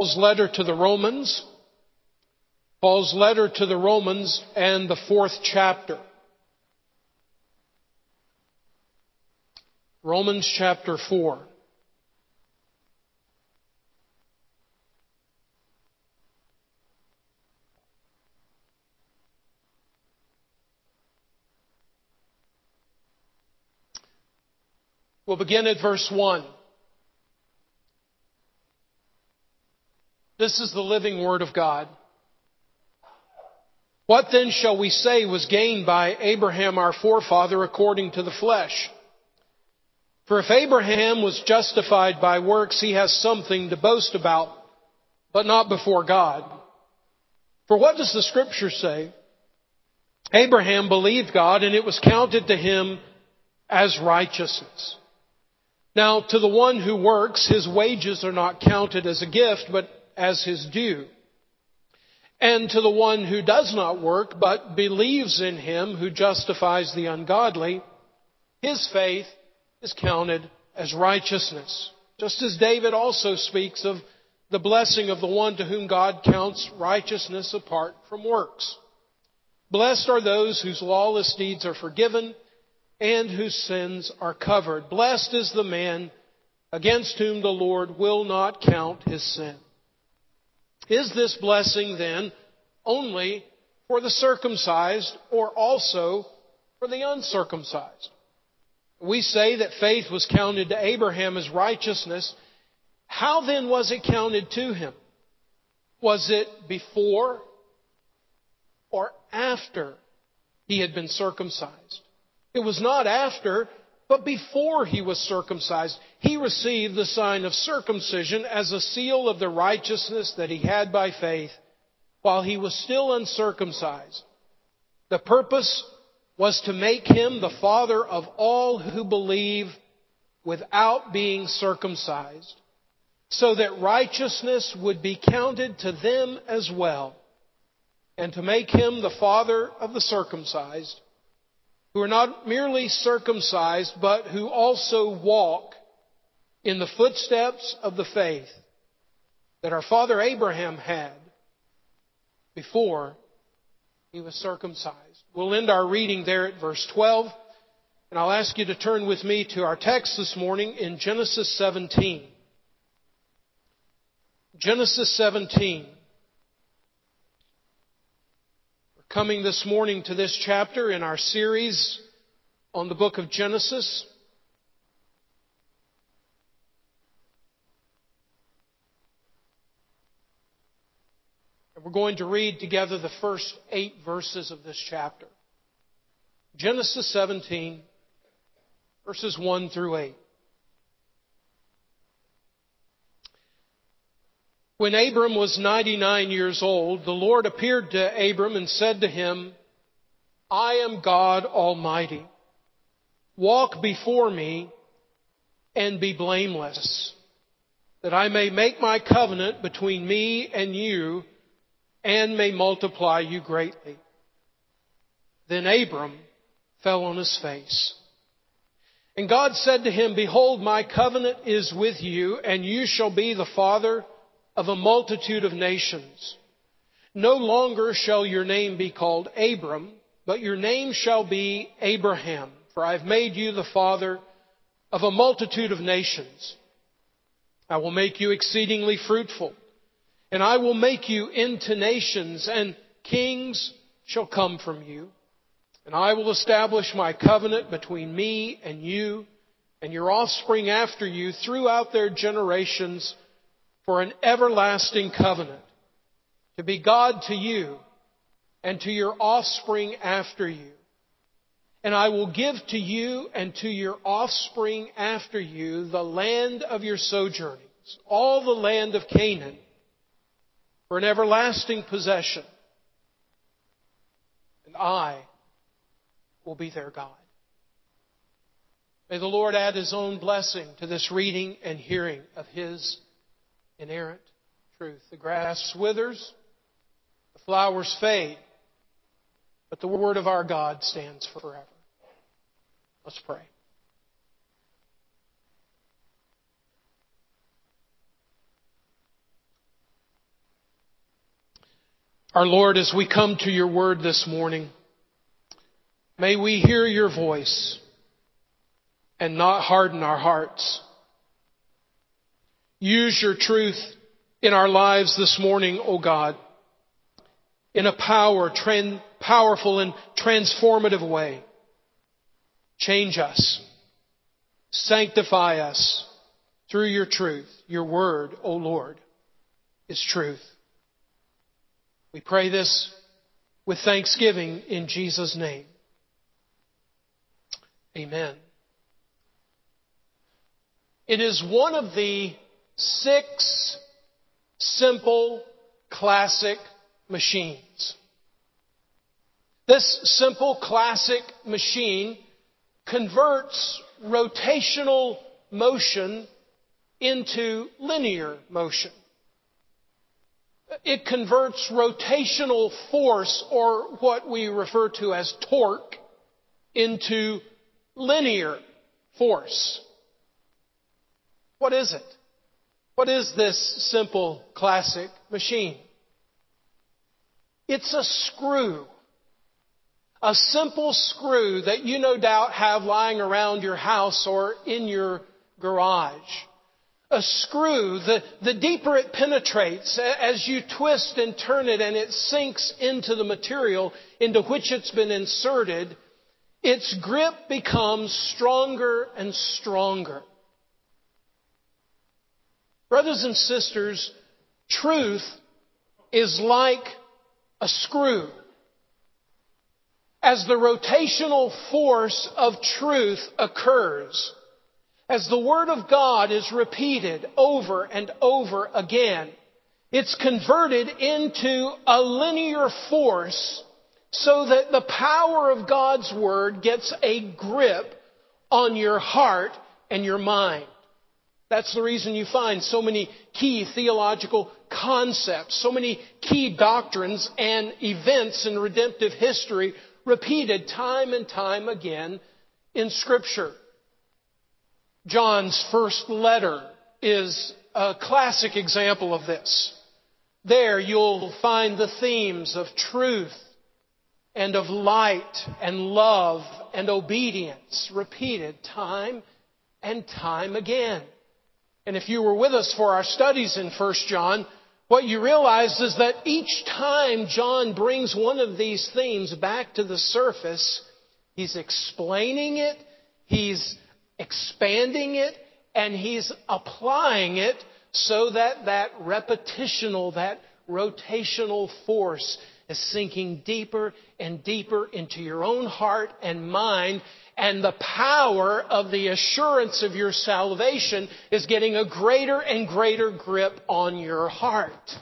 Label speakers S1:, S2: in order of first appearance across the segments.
S1: Paul's letter to the Romans. Paul's letter to the Romans and the 4th chapter. Romans chapter 4. We'll begin at verse 1. This is the living Word of God. What then shall we say was gained by Abraham our forefather according to the flesh? For if Abraham was justified by works, he has something to boast about, but not before God. For what does the Scripture say? Abraham believed God, and it was counted to him as righteousness. Now, to the one who works, his wages are not counted as a gift, but as his due. And to the one who does not work, but believes in him who justifies the ungodly, his faith is counted as righteousness. Just as David also speaks of the blessing of the one to whom God counts righteousness apart from works. Blessed are those whose lawless deeds are forgiven and whose sins are covered. Blessed is the man against whom the Lord will not count his sin. Is this blessing then only for the circumcised or also for the uncircumcised? We say that faith was counted to Abraham as righteousness. How then was it counted to him? Was it before or after he had been circumcised? It was not after, but before he was circumcised. He received the sign of circumcision as a seal of the righteousness that he had by faith while he was still uncircumcised. The purpose was to make him the father of all who believe without being circumcised, so that righteousness would be counted to them as well, and to make him the father of the circumcised, who are not merely circumcised, but who also walk in the footsteps of the faith that our father Abraham had before he was circumcised. We'll end our reading there at verse 12, and I'll ask you to turn with me to our text this morning in Genesis 17. Genesis 17. We're coming this morning to this chapter in our series on the book of Genesis. We're going to read together the first 8 verses of this chapter. Genesis 17, verses 1 through 8. When Abram was 99 years old, the Lord appeared to Abram and said to him, I am God Almighty. Walk before me and be blameless, that I may make my covenant between me and you and may multiply you greatly. Then Abram fell on his face. And God said to him, Behold, my covenant is with you, and you shall be the father of a multitude of nations. No longer shall your name be called Abram, but your name shall be Abraham, for I have made you the father of a multitude of nations. I will make you exceedingly fruitful, and I will make you into nations, and kings shall come from you. And I will establish my covenant between me and you and your offspring after you throughout their generations for an everlasting covenant, to be God to you and to your offspring after you. And I will give to you and to your offspring after you the land of your sojournings, all the land of Canaan, for an everlasting possession. And I will be their God. May the Lord add His own blessing to this reading and hearing of His inerrant truth. The grass withers, the flowers fade, but the word of our God stands forever. Let's pray. Our Lord, as we come to your word this morning, may we hear your voice and not harden our hearts. Use your truth in our lives this morning, O God, in a powerful and transformative way. Change us. Sanctify us through your truth. Your word, O Lord, is truth. We pray this with thanksgiving in Jesus' name. Amen. It is one of the 6 simple classic machines. This simple classic machine converts rotational motion into linear motion. It converts rotational force, or what we refer to as torque, into linear force. What is it? What is this simple classic machine? It's a screw. A simple screw that you no doubt have lying around your house or in your garage. A screw, the deeper it penetrates, as you twist and turn it and it sinks into the material into which it's been inserted, its grip becomes stronger and stronger. Brothers and sisters, truth is like a screw. As the rotational force of truth occurs, as the Word of God is repeated over and over again, it's converted into a linear force so that the power of God's Word gets a grip on your heart and your mind. That's the reason you find so many key theological concepts, so many key doctrines and events in redemptive history repeated time and time again in Scripture. John's first letter is a classic example of this. There you'll find the themes of truth and of light and love and obedience repeated time and time again. And if you were with us for our studies in 1 John, what you realize is that each time John brings one of these themes back to the surface, he's explaining it, he's expanding it, and he's applying it so that that repetitional, that rotational force is sinking deeper and deeper into your own heart and mind, and the power of the assurance of your salvation is getting a greater and greater grip on your heart.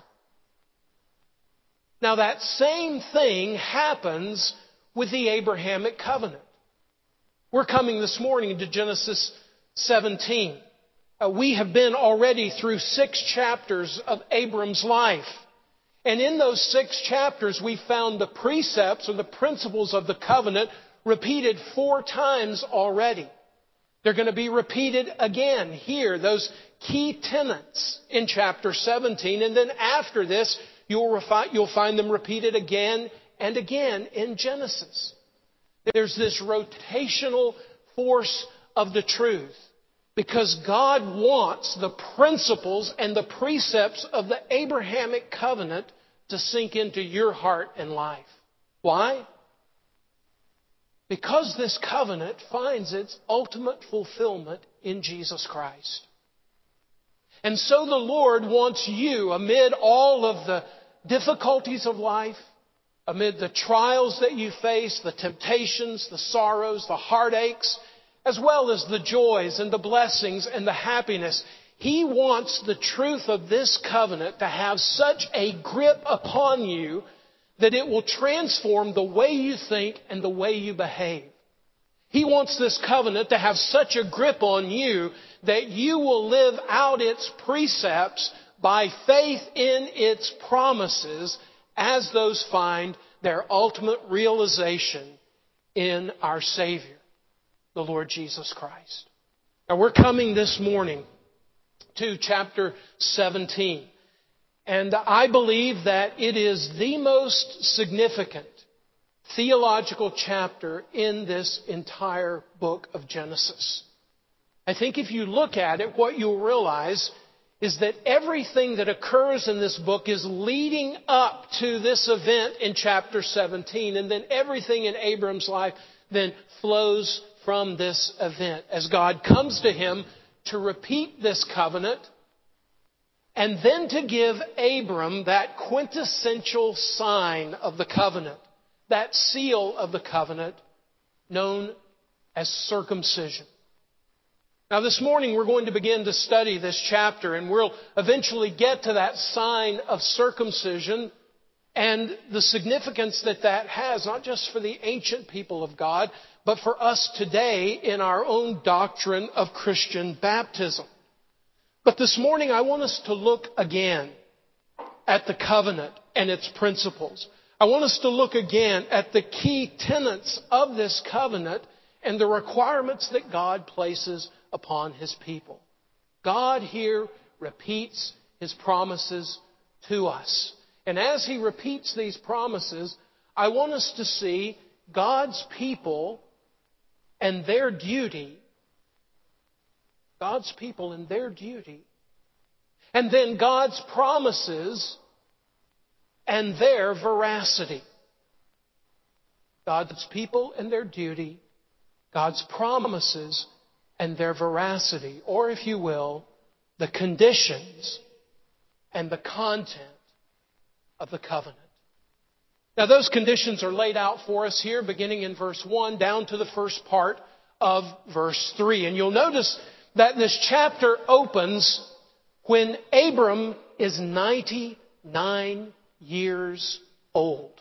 S1: Now that same thing happens with the Abrahamic covenant. We're coming this morning to Genesis 17. We have been already through 6 chapters of Abram's life. And in those 6 chapters, we found the precepts or the principles of the covenant repeated 4 times already. They're going to be repeated again here, those key tenets in chapter 17. And then after this, you'll find them repeated again and again in Genesis. There's this rotational force of the truth because God wants the principles and the precepts of the Abrahamic covenant to sink into your heart and life. Why? Because this covenant finds its ultimate fulfillment in Jesus Christ. And so the Lord wants you, amid all of the difficulties of life, amid the trials that you face, the temptations, the sorrows, the heartaches, as well as the joys and the blessings and the happiness, He wants the truth of this covenant to have such a grip upon you that it will transform the way you think and the way you behave. He wants this covenant to have such a grip on you that you will live out its precepts by faith in its promises as those find their ultimate realization in our Savior, the Lord Jesus Christ. Now we're coming this morning to chapter 17. And I believe that it is the most significant theological chapter in this entire book of Genesis. I think if you look at it, what you'll realize is that everything that occurs in this book is leading up to this event in chapter 17. And then everything in Abram's life then flows from this event as God comes to him to repeat this covenant and then to give Abram that quintessential sign of the covenant, that seal of the covenant known as circumcision. Now this morning we're going to begin to study this chapter, and we'll eventually get to that sign of circumcision and the significance that that has, not just for the ancient people of God, but for us today in our own doctrine of Christian baptism. But this morning I want us to look again at the covenant and its principles. I want us to look again at the key tenets of this covenant and the requirements that God places upon His people. God here repeats His promises to us. And as He repeats these promises, I want us to see God's people and their duty. God's people and their duty. And then God's promises and their veracity. God's people and their duty. God's promises and their veracity, or if you will, the conditions and the content of the covenant. Now those conditions are laid out for us here, beginning in verse 1 down to the first part of verse 3. And you'll notice that this chapter opens when Abram is 99 years old.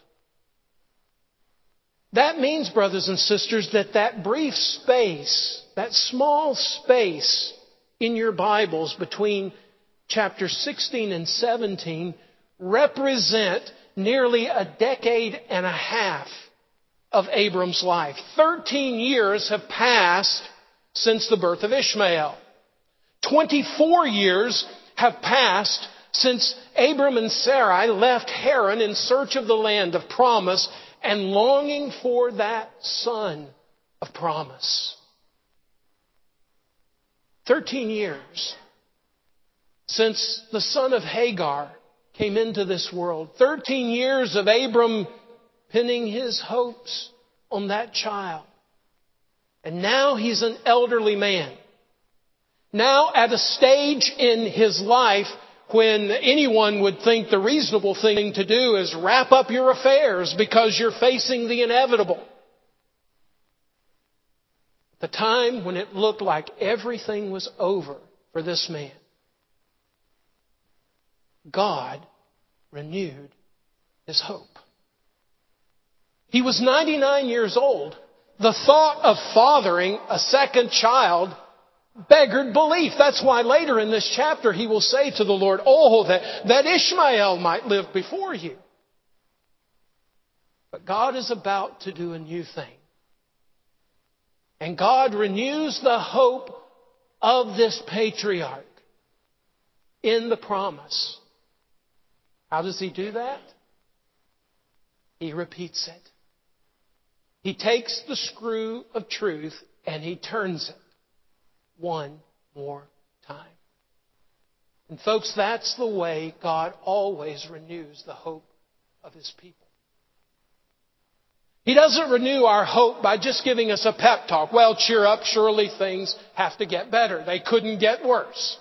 S1: That means, brothers and sisters, that brief space, that small space in your Bibles between chapter 16 and 17 represent nearly a decade and a half of Abram's life. 13 years have passed since the birth of Ishmael. 24 years have passed since Abram and Sarai left Haran in search of the land of promise and longing for that son of promise. 13 years since the son of Hagar came into this world. 13 years of Abram pinning his hopes on that child. And now he's an elderly man. Now at a stage in his life when anyone would think the reasonable thing to do is wrap up your affairs because you're facing the inevitable. The time when it looked like everything was over for this man, God renewed his hope. He was 99 years old. The thought of fathering a second child beggared belief. That's why later in this chapter he will say to the Lord, "Oh, that Ishmael might live before you." But God is about to do a new thing. And God renews the hope of this patriarch in the promise. How does He do that? He repeats it. He takes the screw of truth and He turns it one more time. And folks, that's the way God always renews the hope of His people. He doesn't renew our hope by just giving us a pep talk. Well, cheer up, surely things have to get better. They couldn't get worse.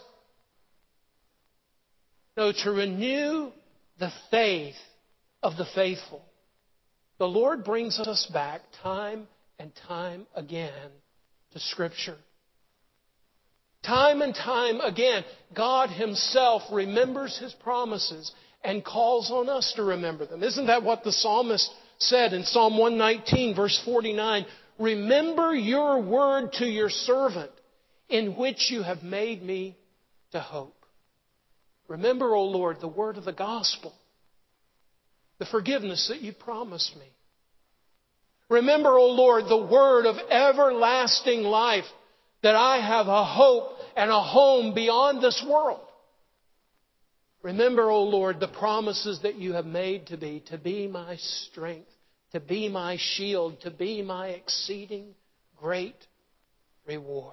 S1: No, to renew the faith of the faithful, the Lord brings us back time and time again to Scripture. Time and time again, God Himself remembers His promises and calls on us to remember them. Isn't that what the psalmist said in Psalm 119, verse 49? Remember your word to your servant, in which you have made me to hope. Remember, O Lord, the word of the gospel, the forgiveness that you promised me. Remember, O Lord, the word of everlasting life, that I have a hope and a home beyond this world. Remember, O Lord, the promises that you have made to be my strength, to be my shield, to be my exceeding great reward.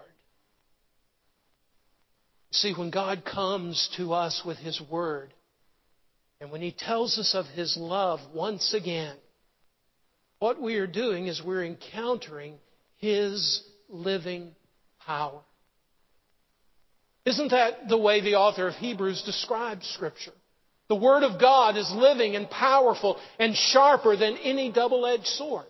S1: See, when God comes to us with His Word, and when He tells us of His love once again, what we are doing is we're encountering His living power. Isn't that the way the author of Hebrews describes Scripture? The Word of God is living and powerful and sharper than any double-edged sword.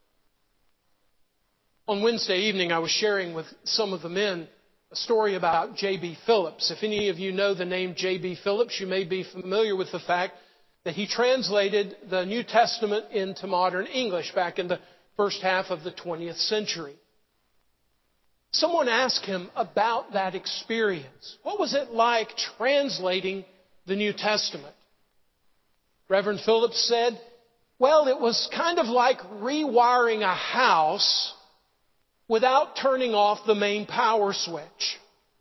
S1: On Wednesday evening, I was sharing with some of the men a story about J.B. Phillips. If any of you know the name J.B. Phillips, you may be familiar with the fact that he translated the New Testament into modern English back in the first half of the 20th century. Someone asked him about that experience. What was it like translating the New Testament? Reverend Phillips said, well, it was kind of like rewiring a house without turning off the main power switch.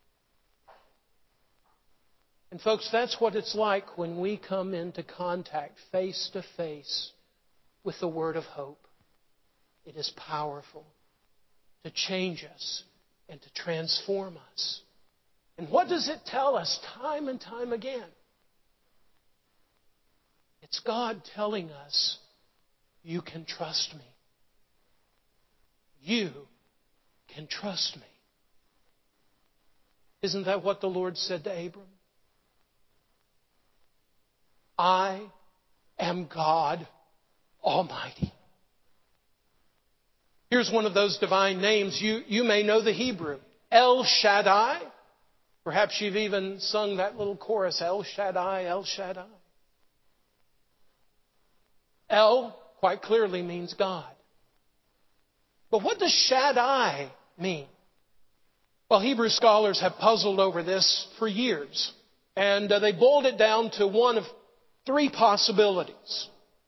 S1: And folks, that's what it's like when we come into contact face to face with the Word of hope. It is powerful to change us and to transform us. And what does it tell us time and time again? It's God telling us, you can trust me. You can trust me. Isn't that what the Lord said to Abram? I am God Almighty. Here's one of those divine names. You may know the Hebrew. El Shaddai. Perhaps you've even sung that little chorus, El Shaddai, El Shaddai. El quite clearly means God. But what does Shaddai mean? Well, Hebrew scholars have puzzled over this for years. And they boiled it down to one of three possibilities.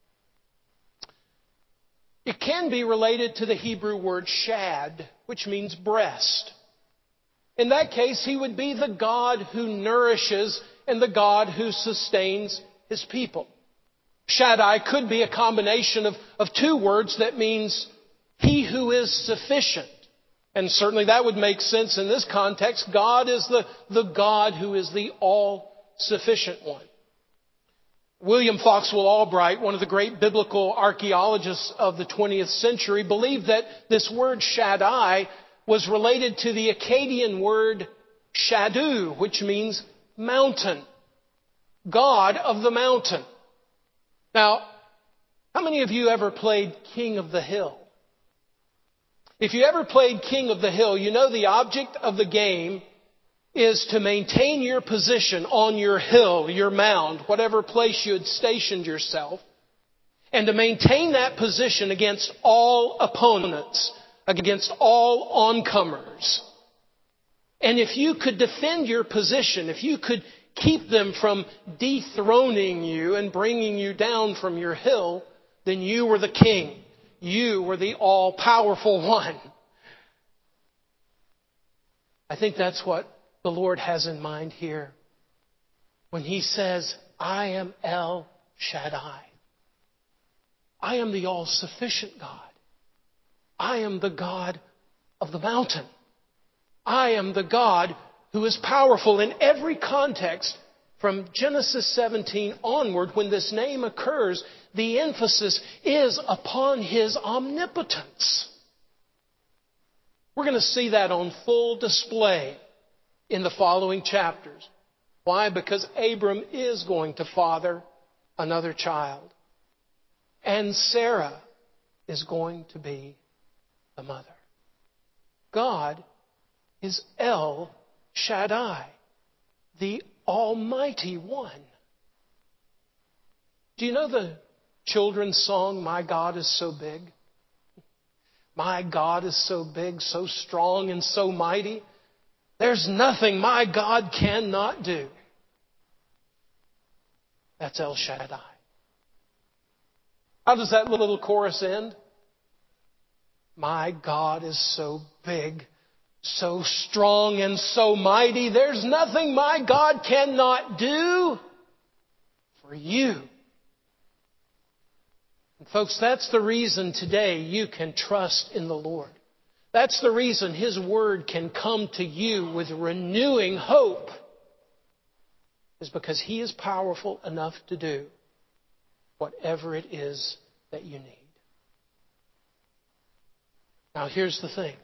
S1: It can be related to the Hebrew word shad, which means breast. In that case, He would be the God who nourishes and the God who sustains His people. Shaddai could be a combination of two words that means He who is sufficient. And certainly that would make sense in this context. God is the God who is the all-sufficient one. William Foxwell Albright, one of the great biblical archaeologists of the 20th century, believed that this word Shaddai was related to the Akkadian word Shadu, which means mountain. God of the mountain. Now, how many of you ever played King of the Hill? If you ever played King of the Hill, you know the object of the game is to maintain your position on your hill, your mound, whatever place you had stationed yourself, and to maintain that position against all opponents, against all oncomers. And if you could defend your position, if you could keep them from dethroning you and bringing you down from your hill, then you were the king. You were the all-powerful one. I think that's what the Lord has in mind here when He says, I am El Shaddai. I am the all-sufficient God. I am the God of the mountain. I am the God who is powerful in every context. From Genesis 17 onward, when this name occurs, the emphasis is upon His omnipotence. We're going to see that on full display in the following chapters. Why? Because Abram is going to father another child. And Sarah is going to be the mother. God is El Shaddai, the Almighty One. Do you know the children's song, My God is so big? My God is so big, so strong, and so mighty. There's nothing my God cannot do. That's El Shaddai. How does that little chorus end? My God is so big, so strong, and so mighty. There's nothing my God cannot do. for you. And folks, that's the reason today you can trust in the Lord. That's the reason His Word can come to you with renewing hope, is because He is powerful enough to do whatever it is that you need. Now here's the thing.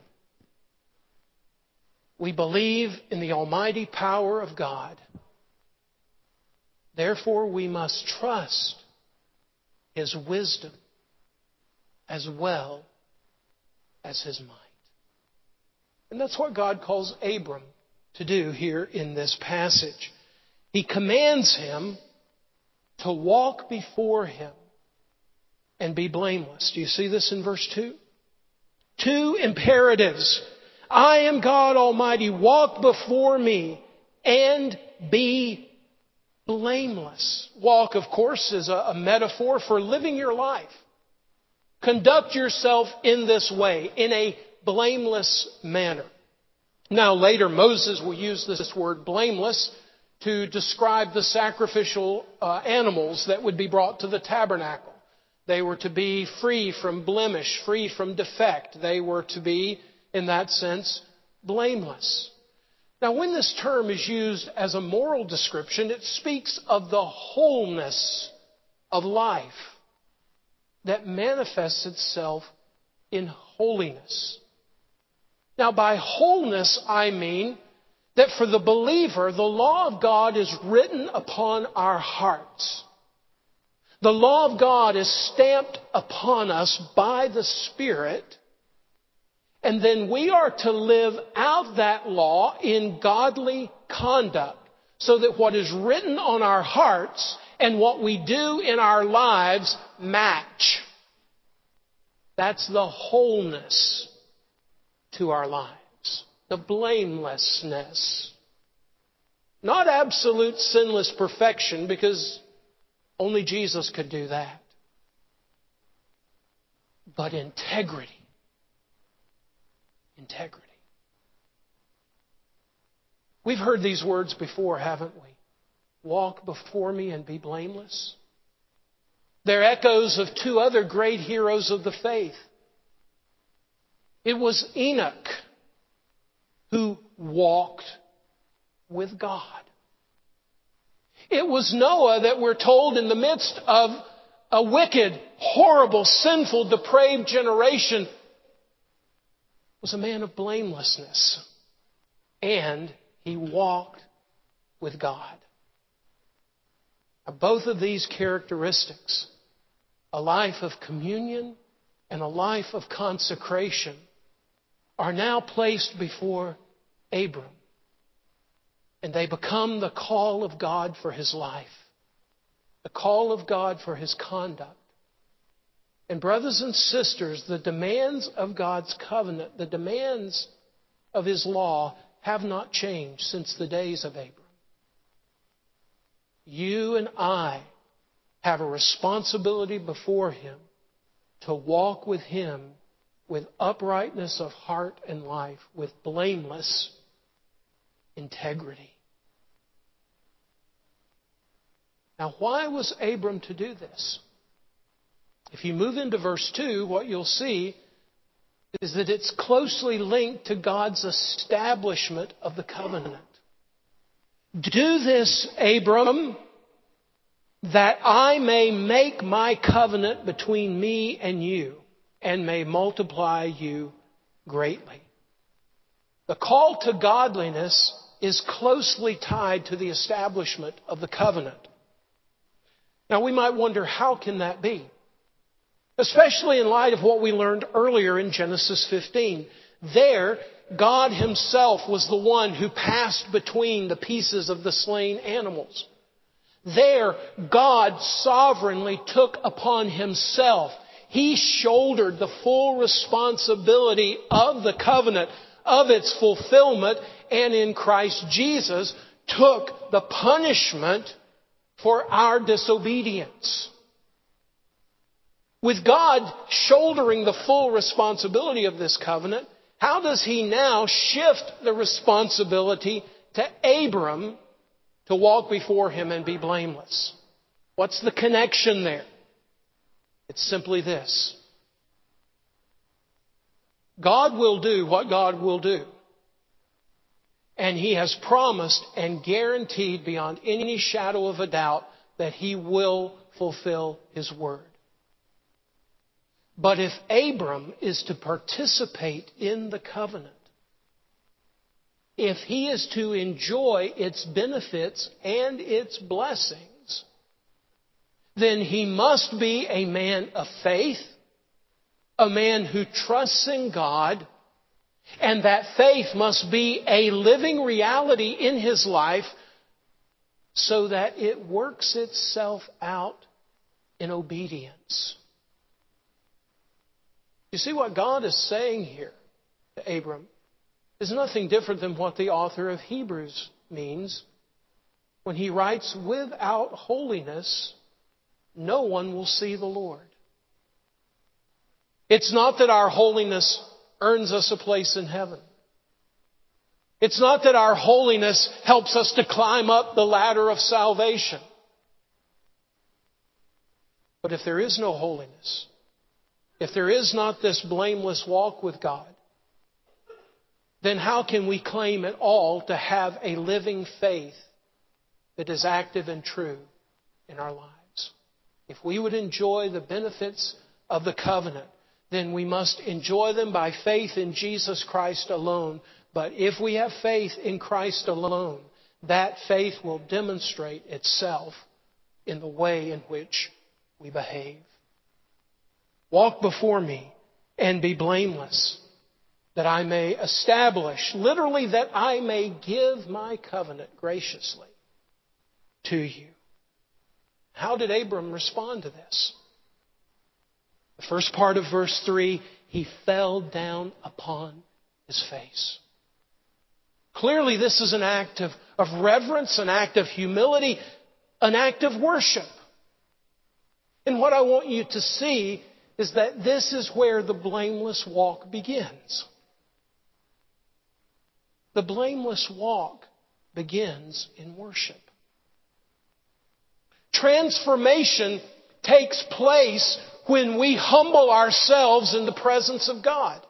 S1: We believe in the almighty power of God. Therefore, we must trust His wisdom as well as His might. And that's what God calls Abram to do here in this passage. He commands him to walk before Him and be blameless. Do you see this in verse 2? Two imperatives. I am God Almighty. Walk before me and be blameless. Walk, of course, is a metaphor for living your life. Conduct yourself in this way, in a blameless manner. Now later Moses will use this word blameless to describe the sacrificial animals that would be brought to the tabernacle. They were to be free from blemish, free from defect. They were to be, in that sense, blameless. Now when this term is used as a moral description, it speaks of the wholeness of life that manifests itself in holiness. Now, by wholeness, I mean that for the believer, the law of God is written upon our hearts. The law of God is stamped upon us by the Spirit, and then we are to live out that law in godly conduct, so that what is written on our hearts and what we do in our lives match. That's the wholeness to our lives. The blamelessness. Not absolute sinless perfection, because only Jesus could do that. But integrity. Integrity. We've heard these words before, haven't we? Walk before me and be blameless. They're echoes of two other great heroes of the faith. It was Enoch who walked with God. It was Noah that we're told in the midst of a wicked, horrible, sinful, depraved generation was a man of blamelessness. And he walked with God. Now, both of these characteristics, a life of communion and a life of consecration, are now placed before Abram. And they become the call of God for his life, the call of God for his conduct. And brothers and sisters, the demands of God's covenant, the demands of His law have not changed since the days of Abram. You and I have a responsibility before Him to walk with Him with uprightness of heart and life, with blameless integrity. Now, why was Abram to do this? If you move into verse 2, what you'll see is that it's closely linked to God's establishment of the covenant. Do this, Abram, that I may make my covenant between me and you, and may multiply you greatly. The call to godliness is closely tied to the establishment of the covenant. Now we might wonder, how can that be? Especially in light of what we learned earlier in Genesis 15. There, God Himself was the one who passed between the pieces of the slain animals. There, God sovereignly took upon Himself. He shouldered the full responsibility of the covenant, of its fulfillment, and in Christ Jesus took the punishment for our disobedience. With God shouldering the full responsibility of this covenant, how does He now shift the responsibility to Abram to walk before Him and be blameless? What's the connection there? It's simply this. God will do what God will do. And He has promised and guaranteed beyond any shadow of a doubt that He will fulfill His word. But if Abram is to participate in the covenant, if he is to enjoy its benefits and its blessings, then he must be a man of faith, a man who trusts in God, and that faith must be a living reality in his life so that it works itself out in obedience. You see, what God is saying here to Abram is nothing different than what the author of Hebrews means when he writes, "Without holiness, no one will see the Lord." It's not that our holiness earns us a place in heaven. It's not that our holiness helps us to climb up the ladder of salvation. But if there is no holiness, if there is not this blameless walk with God, then how can we claim at all to have a living faith that is active and true in our lives? If we would enjoy the benefits of the covenant, then we must enjoy them by faith in Jesus Christ alone. But if we have faith in Christ alone, that faith will demonstrate itself in the way in which we behave. Walk before me and be blameless, that I may establish, literally that I may give my covenant graciously to you. How did Abram respond to this? The first part of verse 3, he fell down upon his face. Clearly this is an act of reverence, an act of humility, an act of worship. And what I want you to see is that this is where the blameless walk begins. The blameless walk begins in worship. Transformation takes place when we humble ourselves in the presence of God.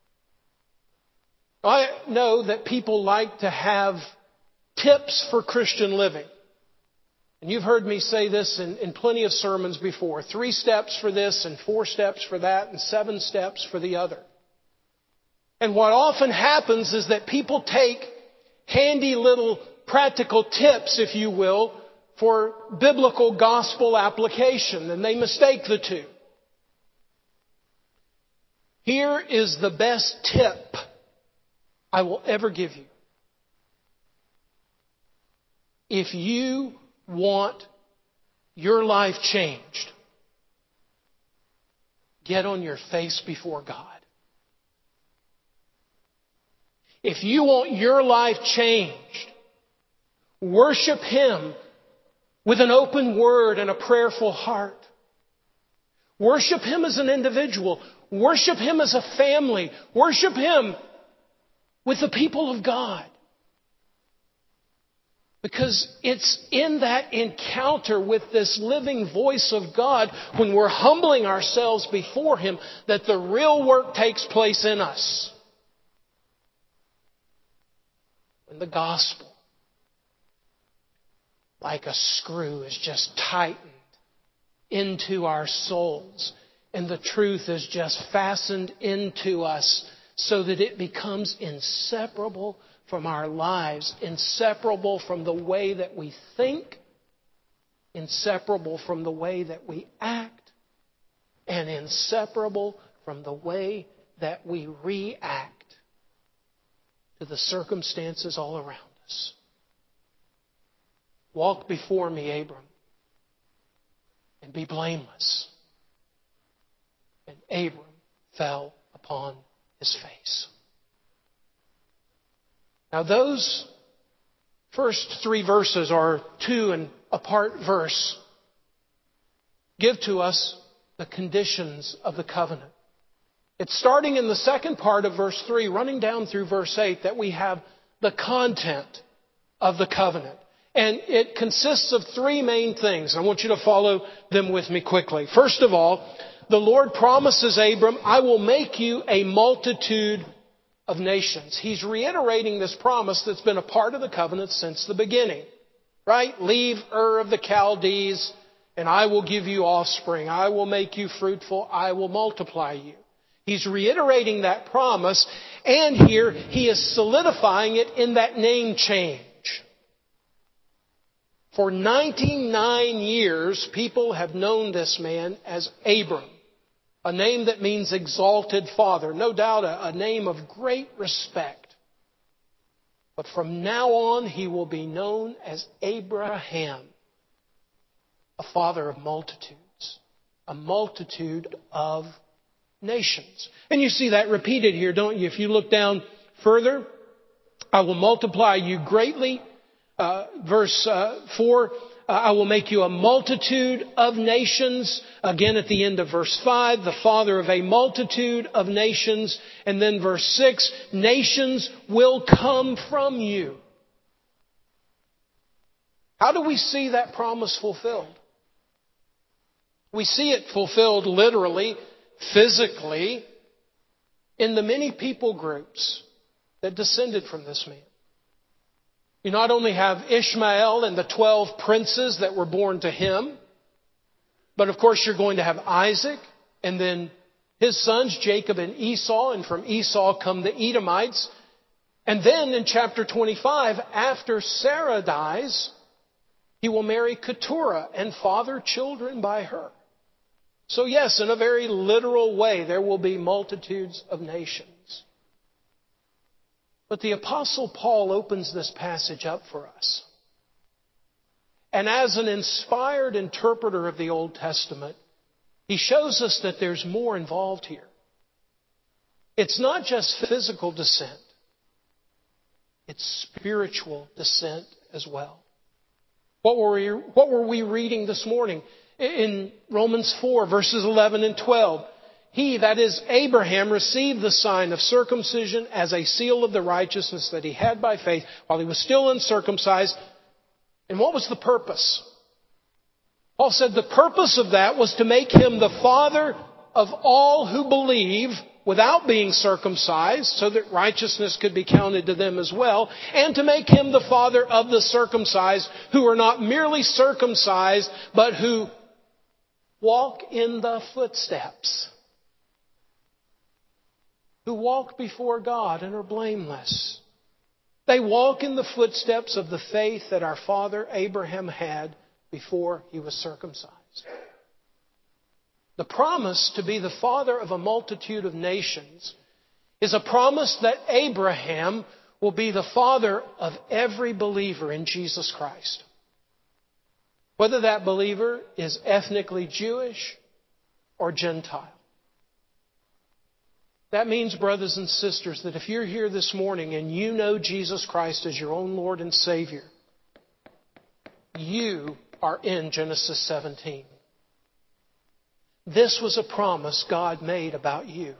S1: I know that people like to have tips for Christian living. And you've heard me say this in plenty of sermons before. 3 steps for this and 4 steps for that and 7 steps for the other. And what often happens is that people take handy little practical tips, if you will, for biblical gospel application, and they mistake the two. Here is the best tip I will ever give you. If you want your life changed, get on your face before God. If you want your life changed, worship Him with an open word and a prayerful heart. Worship Him as an individual. Worship Him as a family. Worship Him with the people of God. Because it's in that encounter with this living voice of God, when we're humbling ourselves before Him, that the real work takes place in us. When the gospel, like a screw, is just tightened into our souls, and the truth is just fastened into us so that it becomes inseparable from our lives, inseparable from the way that we think, inseparable from the way that we act, and inseparable from the way that we react to the circumstances all around us. Walk before me, Abram, and be blameless. And Abram fell upon his face. Now those first 3 verses, are 2 and a part verse, give to us the conditions of the covenant. It's starting in the second part of verse 3, running down through verse 8, that we have the content of the covenant. And it consists of three main things. I want you to follow them with me quickly. First of all, the Lord promises Abram, I will make you a multitude of nations. He's reiterating this promise that's been a part of the covenant since the beginning. Right? Leave Ur of the Chaldees, and I will give you offspring. I will make you fruitful. I will multiply you. He's reiterating that promise, and here he is solidifying it in that name change. For 99 years, people have known this man as Abram, a name that means exalted father. No doubt a name of great respect. But from now on, he will be known as Abraham, a father of multitudes, a multitude of nations. And you see that repeated here, don't you? If you look down further, I will multiply you greatly. Verse 4, I will make you a multitude of nations. Again, at the end of verse 5, the father of a multitude of nations. And then verse 6, nations will come from you. How do we see that promise fulfilled? We see it fulfilled literally, physically, in the many people groups that descended from this man. You not only have Ishmael and the 12 princes that were born to him, but of course you're going to have Isaac and then his sons, Jacob and Esau, and from Esau come the Edomites. And then in chapter 25, after Sarah dies, he will marry Keturah and father children by her. So yes, in a very literal way, there will be multitudes of nations. But the Apostle Paul opens this passage up for us. And as an inspired interpreter of the Old Testament, he shows us that there's more involved here. It's not just physical descent. It's spiritual descent as well. What were we reading this morning? In Romans 4, verses 11 and 12. He, that is Abraham, received the sign of circumcision as a seal of the righteousness that he had by faith while he was still uncircumcised. And what was the purpose? Paul said the purpose of that was to make him the father of all who believe without being circumcised, so that righteousness could be counted to them as well, and to make him the father of the circumcised, who are not merely circumcised, but who walk in the footsteps, who walk before God and are blameless. They walk in the footsteps of the faith that our father Abraham had before he was circumcised. The promise to be the father of a multitude of nations is a promise that Abraham will be the father of every believer in Jesus Christ. Whether that believer is ethnically Jewish or Gentile. That means, brothers and sisters, that if you're here this morning and you know Jesus Christ as your own Lord and Savior, you are in Genesis 17. This was a promise God made about you.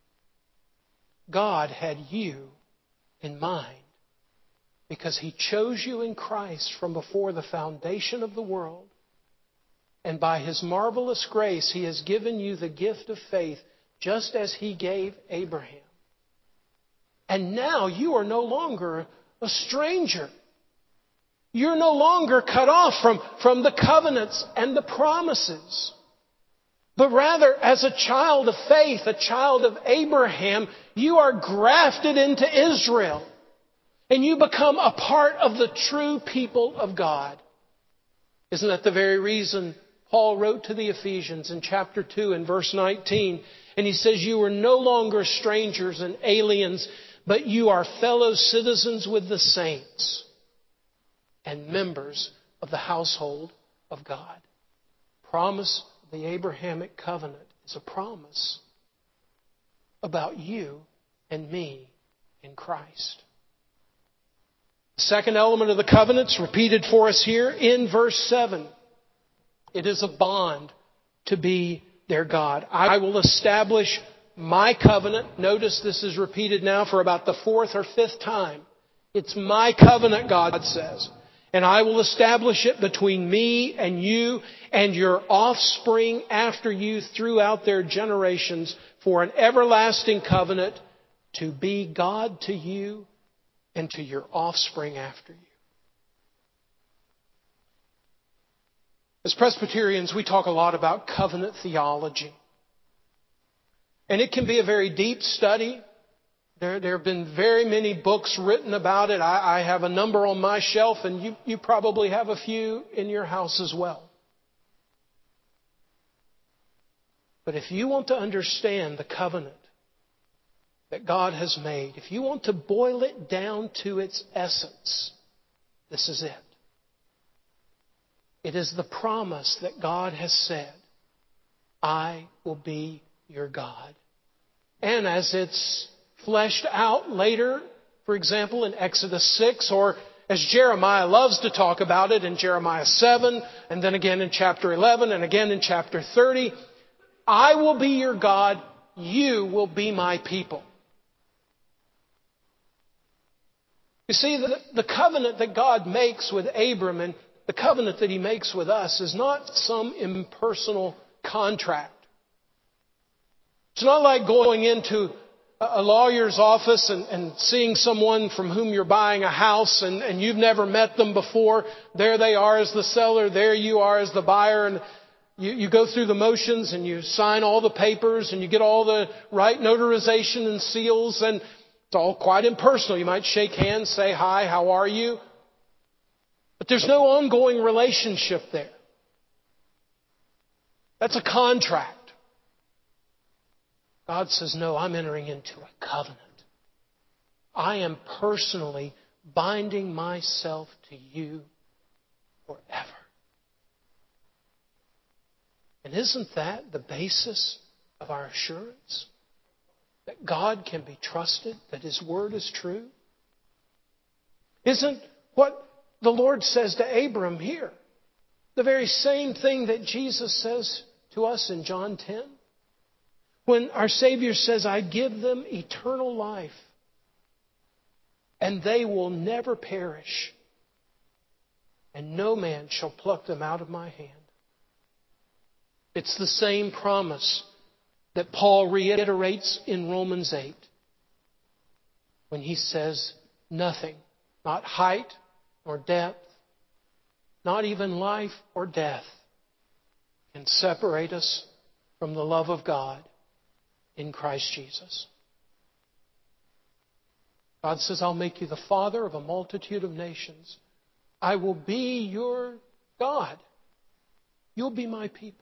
S1: God had you in mind because He chose you in Christ from before the foundation of the world. And by His marvelous grace, He has given you the gift of faith just as He gave Abraham. And now you are no longer a stranger. You're no longer cut off from the covenants and the promises. But rather, as a child of faith, a child of Abraham, you are grafted into Israel. And you become a part of the true people of God. Isn't that the very reason Paul wrote to the Ephesians in chapter 2 and verse 19, and he says, you are no longer strangers and aliens, but you are fellow citizens with the saints and members of the household of God. Promise of the Abrahamic covenant is a promise about you and me in Christ. The second element of the covenant is repeated for us here in verse 7. It is a bond to be their God. I will establish my covenant. Notice this is repeated now for about the fourth or fifth time. It's my covenant, God says. And I will establish it between me and you and your offspring after you throughout their generations for an everlasting covenant to be God to you and to your offspring after you. As Presbyterians, we talk a lot about covenant theology. And it can be a very deep study. There have been very many books written about it. I have a number on my shelf, and you probably have a few in your house as well. But if you want to understand the covenant that God has made, if you want to boil it down to its essence, this is it. It is the promise that God has said, I will be your God. And as it's fleshed out later, for example, in Exodus 6, or as Jeremiah loves to talk about it in Jeremiah 7, and then again in chapter 11, and again in chapter 30, I will be your God, you will be my people. You see, the covenant that God makes with Abram and the covenant that He makes with us is not some impersonal contract. It's not like going into a lawyer's office and seeing someone from whom you're buying a house and you've never met them before. There they are as the seller, there you are as the buyer, and you go through the motions and you sign all the papers and you get all the right notarization and seals, and it's all quite impersonal. You might shake hands, say hi, how are you? But there's no ongoing relationship there. That's a contract. God says, no, I'm entering into a covenant. I am personally binding myself to you forever. And isn't that the basis of our assurance? That God can be trusted, that His Word is true? Isn't what the Lord says to Abram here the very same thing that Jesus says to us in John 10? When our Savior says, I give them eternal life, and they will never perish, and no man shall pluck them out of my hand. It's the same promise that Paul reiterates in Romans 8 when he says, nothing, not height nor depth, not even life or death, can separate us from the love of God in Christ Jesus. God says, I'll make you the father of a multitude of nations. I will be your God. You'll be my people.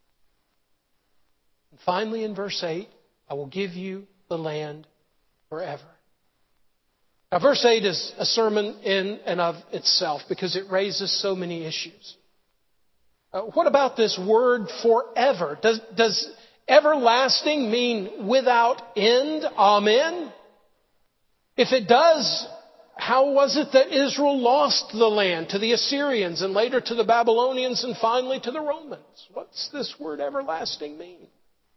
S1: And finally, in verse 8, I will give you the land forever. Now, verse 8 is a sermon in and of itself because it raises so many issues. What about this word forever? Does everlasting mean without end? Amen. If it does, how was it that Israel lost the land to the Assyrians and later to the Babylonians and finally to the Romans? What's this word everlasting mean?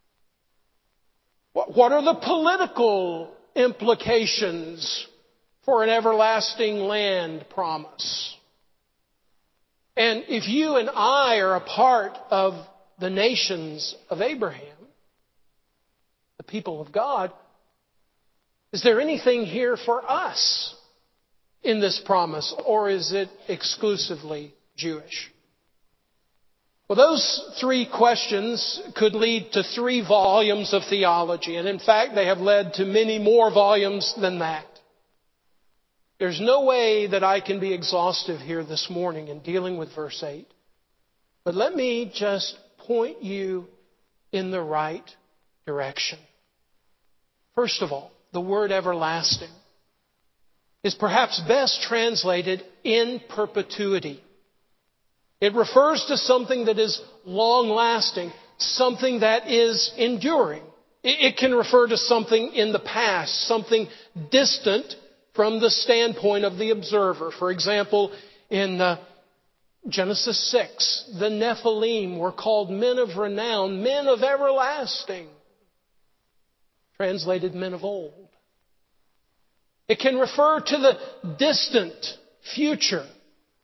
S1: What are the political implications for an everlasting land promise? And if you and I are a part of the nations of Abraham, the people of God, is there anything here for us in this promise, or is it exclusively Jewish? Well, those three questions could lead to 3 volumes of theology, and in fact, they have led to many more volumes than that. There's no way that I can be exhaustive here this morning in dealing with verse 8. But let me just point you in the right direction. First of all, the word everlasting is perhaps best translated in perpetuity. It refers to something that is long-lasting, something that is enduring. It can refer to something in the past, something distant from the standpoint of the observer. For example, in Genesis 6, the Nephilim were called men of renown, men of everlasting, translated men of old. It can refer to the distant future,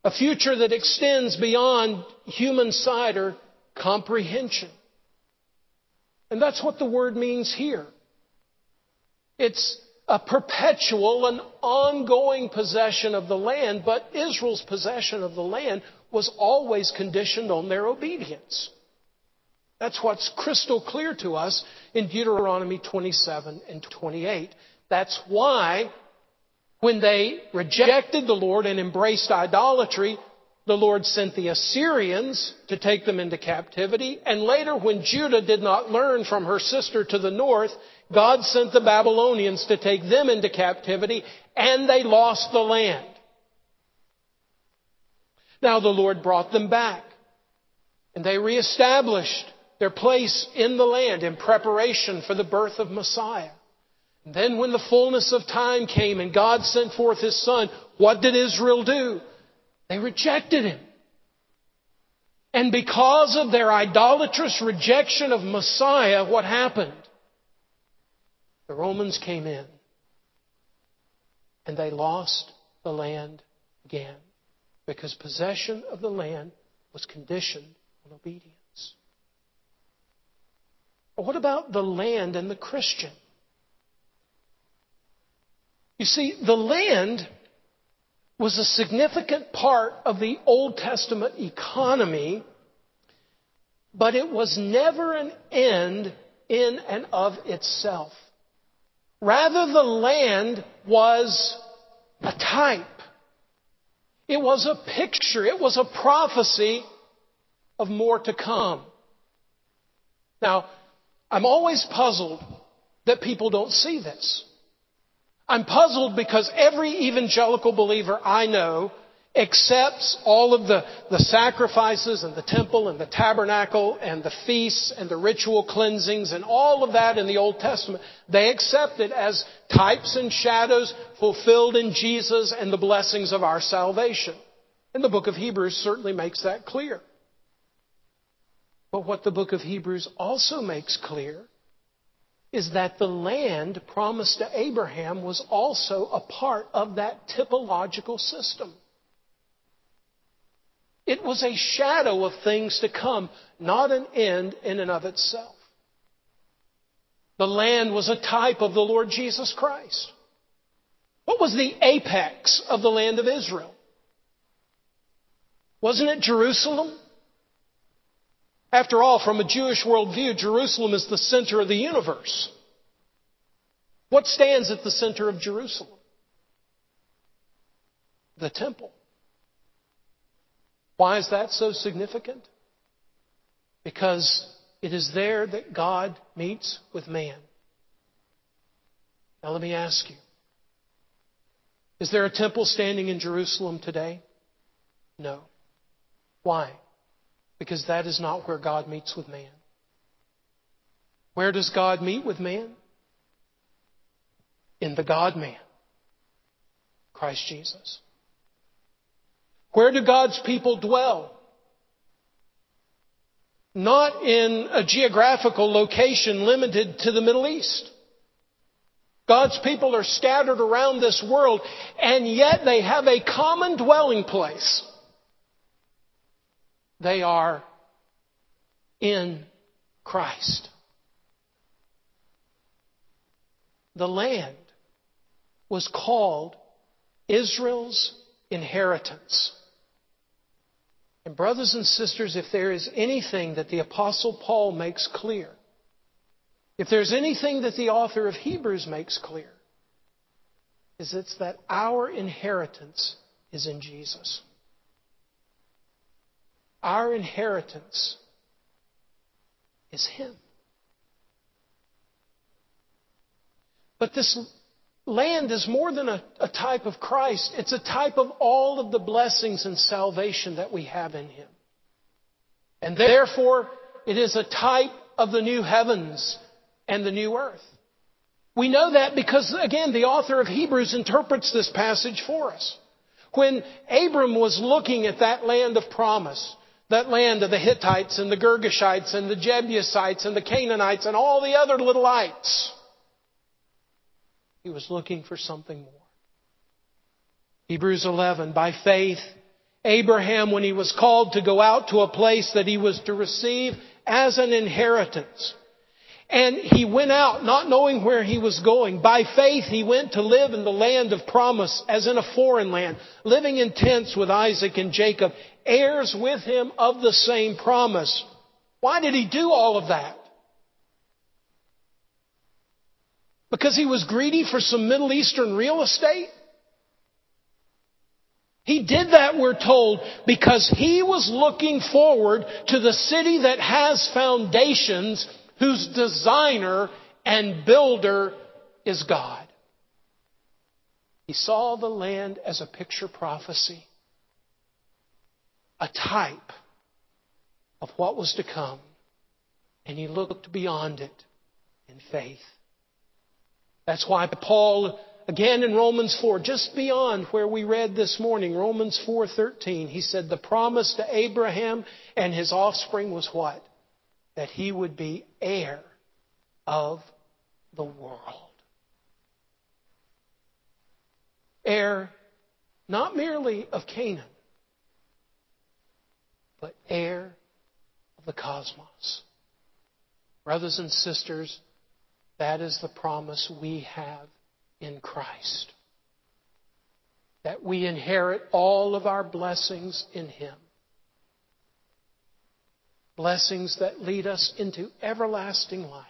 S1: A future that extends beyond human sight or comprehension. And that's what the word means here. It's a perpetual and ongoing possession of the land, but Israel's possession of the land was always conditioned on their obedience. That's what's crystal clear to us in Deuteronomy 27 and 28. That's why when they rejected the Lord and embraced idolatry, the Lord sent the Assyrians to take them into captivity. And later, when Judah did not learn from her sister to the north, God sent the Babylonians to take them into captivity, and they lost the land. Now the Lord brought them back, and they reestablished their place in the land in preparation for the birth of Messiah. And then when the fullness of time came and God sent forth His Son, what did Israel do? They rejected Him. And because of their idolatrous rejection of Messiah, what happened? The Romans came in and they lost the land again because possession of the land was conditioned on obedience. But what about the land and the Christian? You see, the land was a significant part of the Old Testament economy, but it was never an end in and of itself. Rather, the land was a type. It was a picture. It was a prophecy of more to come. Now, I'm always puzzled that people don't see this. I'm puzzled because every evangelical believer I know accepts all of the sacrifices and the temple and the tabernacle and the feasts and the ritual cleansings and all of that in the Old Testament. They accept it as types and shadows fulfilled in Jesus and the blessings of our salvation. And the book of Hebrews certainly makes that clear. But what the book of Hebrews also makes clear is that the land promised to Abraham was also a part of that typological system. It was a shadow of things to come, not an end in and of itself. The land was a type of the Lord Jesus Christ. What was the apex of the land of Israel? Wasn't it Jerusalem? After all, from a Jewish worldview, Jerusalem is the center of the universe. What stands at the center of Jerusalem? The temple. Why is that so significant? Because it is there that God meets with man. Now let me ask you, is there a temple standing in Jerusalem today? No. Why? Because that is not where God meets with man. Where does God meet with man? In the God-man, Christ Jesus. Where do God's people dwell? Not in a geographical location limited to the Middle East. God's people are scattered around this world, and yet they have a common dwelling place. They are in Christ. The land was called Israel's inheritance. And brothers and sisters, if there is anything that the Apostle Paul makes clear, if there's anything that the author of Hebrews makes clear, is it's that our inheritance is in Jesus. Our inheritance is Him. But this land is more than a type of Christ. It's a type of all of the blessings and salvation that we have in Him. And therefore, it is a type of the new heavens and the new earth. We know that because, again, the author of Hebrews interprets this passage for us. When Abram was looking at that land of promise, that land of the Hittites and the Girgashites and the Jebusites and the Canaanites and all the other little ites, he was looking for something more. Hebrews 11, by faith, Abraham when he was called to go out to a place that he was to receive as an inheritance. And he went out not knowing where he was going. By faith he went to live in the land of promise as in a foreign land, living in tents with Isaac and Jacob, heirs with him of the same promise. Why did he do all of that? Because he was greedy for some Middle Eastern real estate? He did that, we're told, because he was looking forward to the city that has foundations, whose designer and builder is God. He saw the land as a picture prophecy, a type of what was to come, and he looked beyond it in faith. That's why Paul, again in Romans 4, just beyond where we read this morning, Romans 4:13, he said the promise to Abraham and his offspring was what? That he would be heir of the world. Heir not merely of Canaan, but heir of the cosmos. Brothers and sisters, that is the promise we have in Christ. That we inherit all of our blessings in Him. Blessings that lead us into everlasting life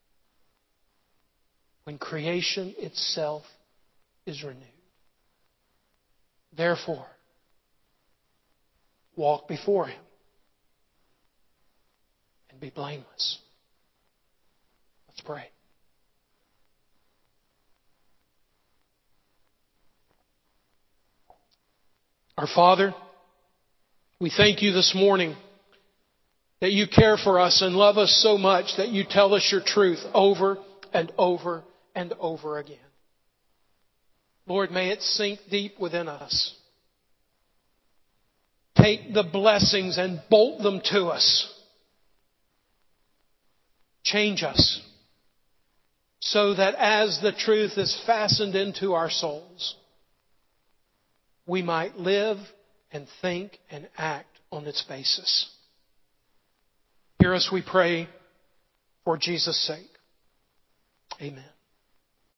S1: when creation itself is renewed. Therefore, walk before Him and be blameless. Let's pray. Our Father, we thank You this morning that You care for us and love us so much that You tell us Your truth over and over and over again. Lord, may it sink deep within us. Take the blessings and bolt them to us. Change us so that as the truth is fastened into our souls, we might live and think and act on its basis. Hear us, we pray, for Jesus' sake. Amen.